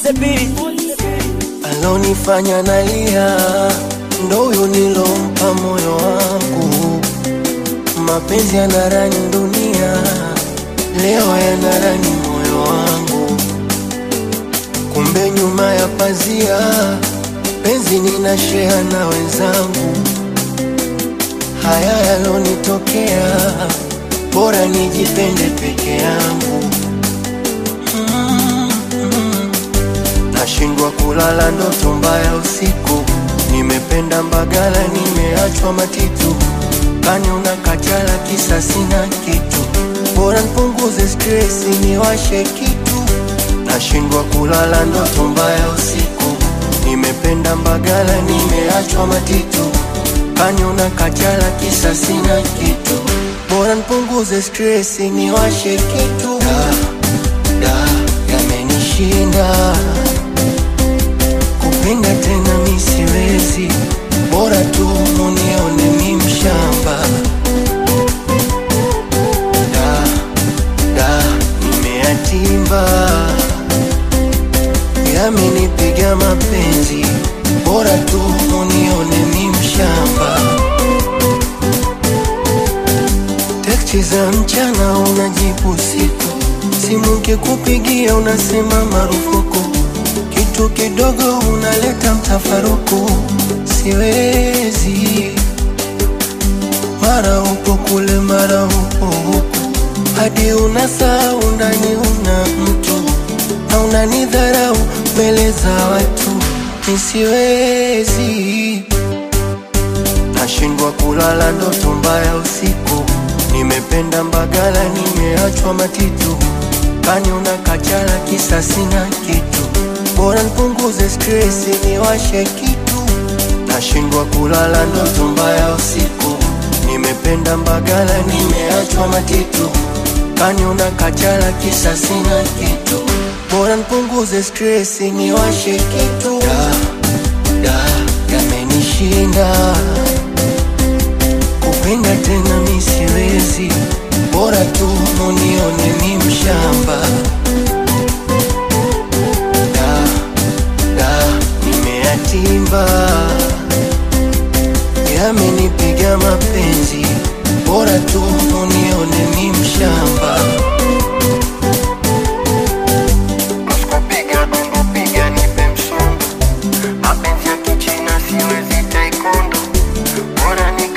the beat. Alonifanya nalia ndo huyo nilompa moyo wangu. Mapenzi yanarani dunia, leo yanarani moyo wangu. Kumbe nyuma ya pazia, penzi ninashare na wenzangu. Haya yalonitokea, bora nijipende peke yangu. Nashindwa kulala ndoto mbaya usiku. Nimependa Mbagala, nimeachwa Matitu. Kani unakachala kisa sina kitu. Bora nipunguze stress niwashe kitu. Nashindwa kulala ndoto mbaya usiku. Nimependa Mbagala, nimeachwa Matitu. Kani unakachala kisa sina kitu. Bora nipunguze stress niwashe kitu. Yamenishinda kupenda tena mi siwezi. Bora tu munione mi mshamba. Nimeyatimba, yamenipiga mapenzi. Bora tu munione mi mshamba. Teksti za mchana unajibu usiku. Simu kikupigia unasema marufuku. Kitu kidogo unaleta mtafaruku. Siwezi, mara upo kule mara upo huku. Hadi unasahau ndani una mtu. Na unanidharau mbele za watu. Nisiwezi, nashindwa kulala ndoto mbaya usiku. Nimependa Mbagala, nimeachwa Matitu. Kani unakachala kisa sina kitu. Bora nipunguze stress niwashe kitu. Nashindwa kulala ndoto mbaya usiku. Nimependa Mbagala, nimeachwa Matitu. Kani unakachala kisa sina kitu. Bora nipunguze stress niwashe kitu. Yamenishinda kupenda tena mi siwezi. Bora tu munione mi mshamba. Nimeyatimba, yamenipiga mapenzi. Bora tu munione mi mshamba. Usikupiga tundupiga nipe msumbu. Mapenzi ya kichina siwezi taekwondo. Bora ni